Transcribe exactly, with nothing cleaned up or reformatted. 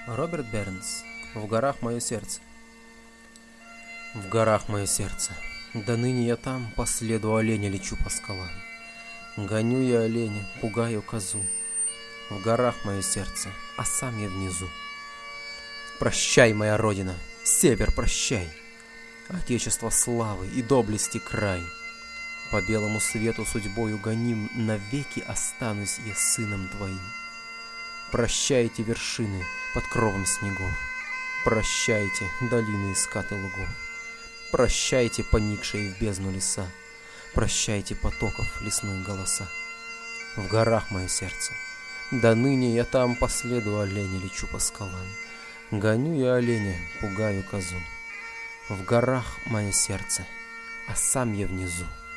Роберт Бернс. В горах мое сердце. В горах мое сердце. Да ныне я там, по следу оленя лечу по скалам. Гоню я оленя, пугаю козу. В горах мое сердце, а сам я внизу. Прощай, моя родина, север, прощай, Отечество славы и доблести край. По белому свету судьбою гоним, навеки останусь я сыном твоим. Прощайте вершины под кровом снегов, Прощайте долины и скаты лугов, Прощайте поникшие в бездну леса, Прощайте потоков лесных голоса. В горах мое сердце, да ныне я там по следу оленя лечу по скалам. Гоню я оленя, пугаю козу. В горах мое сердце, а сам я внизу.